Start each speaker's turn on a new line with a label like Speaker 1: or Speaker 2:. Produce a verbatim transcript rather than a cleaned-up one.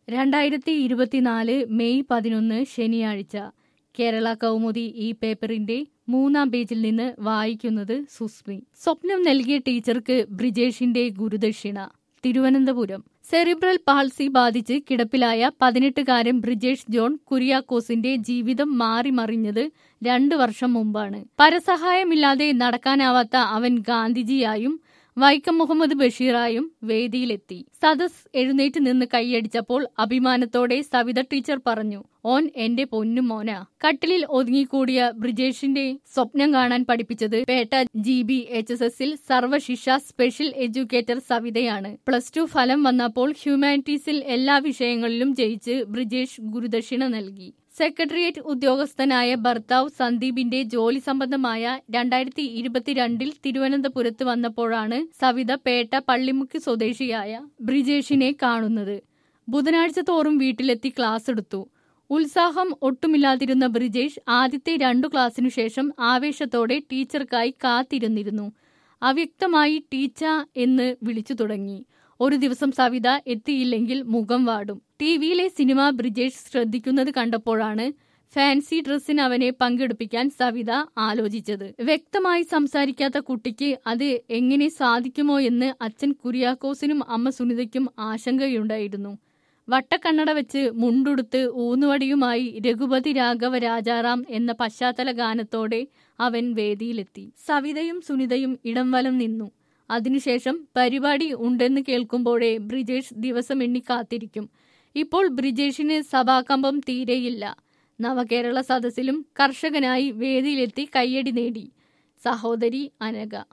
Speaker 1: രണ്ടായിരത്തി ഇരുപത്തിനാല് മെയ് പതിനൊന്ന് ശനിയാഴ്ച കേരള കൗമുദി ഈ പേപ്പറിന്റെ മൂന്നാം പേജിൽ നിന്ന് വായിക്കുന്നത് സുസ്മി. സ്വപ്നം നൽകിയ ടീച്ചർക്ക് ബ്രിജേഷിന്റെ ഗുരുദക്ഷിണ. തിരുവനന്തപുരം. സെറിബ്രൽ പാൾസി ബാധിച്ച് കിടപ്പിലായ പതിനെട്ടുകാരൻ ബ്രിജേഷ് ജോൺ കുര്യാക്കോസിന്റെ ജീവിതം മാറിമറിഞ്ഞത് രണ്ടു വർഷം മുമ്പാണ്. പരസഹായമില്ലാതെ നടക്കാനാവാത്ത അവൻ ഗാന്ധിജിയായും വൈക്കം മുഹമ്മദ് ബഷീറായും വേദിയിലെത്തി. സദസ് എഴുന്നേറ്റ് നിന്ന് കൈയടിച്ചപ്പോൾ അഭിമാനത്തോടെ സവിത ടീച്ചർ പറഞ്ഞു, ഓൻ എന്റെ പൊന്നു മോനാ. കട്ടിലിൽ ഒതുങ്ങിക്കൂടിയ ബ്രിജേഷിന്റെ സ്വപ്നം കാണാൻ പഠിപ്പിച്ചത് Pettah G B H S എസിൽ സർവശിക്ഷ സ്പെഷ്യൽ എഡ്യൂക്കേറ്റർ സവിതയാണ്. പ്ലസ് ടു ഫലം വന്നപ്പോൾ ഹ്യൂമാനിറ്റീസിൽ എല്ലാ വിഷയങ്ങളിലും ജയിച്ച് ബ്രിജേഷ് ഗുരുദക്ഷിണ നൽകി. സെക്രട്ടേറിയറ്റ് ഉദ്യോഗസ്ഥനായ ഭർത്താവ് സന്ദീപിന്റെ ജോലി സംബന്ധമായ രണ്ടായിരത്തി ഇരുപത്തിരണ്ടിൽ തിരുവനന്തപുരത്ത് വന്നപ്പോഴാണ് സവിത പേട്ട പള്ളിമുക്ക് സ്വദേശിയായ ബ്രിജേഷിനെ കാണുന്നത്. ബുധനാഴ്ച തോറും വീട്ടിലെത്തി ക്ലാസ് എടുത്തു. ഉത്സാഹം ഒട്ടുമില്ലാതിരുന്ന ബ്രിജേഷ് ആദ്യത്തെ രണ്ടു ക്ലാസ്സിനു ശേഷം ആവേശത്തോടെ ടീച്ചർക്കായി കാത്തിരുന്നിരുന്നു. അവ്യക്തമായി ടീച്ച എന്ന് വിളിച്ചു തുടങ്ങി. ഒരു ദിവസം സവിത എത്തിയില്ലെങ്കിൽ മുഖം വാടും. ടിവിയിലെ സിനിമ ബ്രിജേഷ് ശ്രദ്ധിക്കുന്നത് കണ്ടപ്പോഴാണ് ഫാൻസി ഡ്രസ്സിന് അവനെ പങ്കെടുപ്പിക്കാൻ സവിത ആലോചിച്ചത്. വ്യക്തമായി സംസാരിക്കാത്ത കുട്ടിക്ക് അത് എങ്ങനെ സാധിക്കുമോ എന്ന് അച്ഛൻ കുര്യാക്കോസിനും അമ്മ സുനിതയ്ക്കും ആശങ്കയുണ്ടായിരുന്നു. വട്ടക്കണ്ണട വെച്ച് മുണ്ടുടുത്ത് ഊന്നുവടിയുമായി രഘുപതി രാഘവ രാജാറാം എന്ന പശ്ചാത്തല ഗാനത്തോടെ അവൻ വേദിയിലെത്തി. സവിതയും സുനിതയും ഇടം വലം നിന്നു. അതിനുശേഷം പരിപാടി ഉണ്ടെന്ന് കേൾക്കുമ്പോഴേ ബ്രിജേഷ് ദിവസം എണ്ണി കാത്തിരിക്കും. ഇപ്പോൾ ബ്രിജേഷിന് സഭാകമ്പം തീരെയില്ല. നവകേരള സദസ്സിലും കർഷകനായി വേദിയിലെത്തി കയ്യടി നേടി. സഹോദരി അനഘ.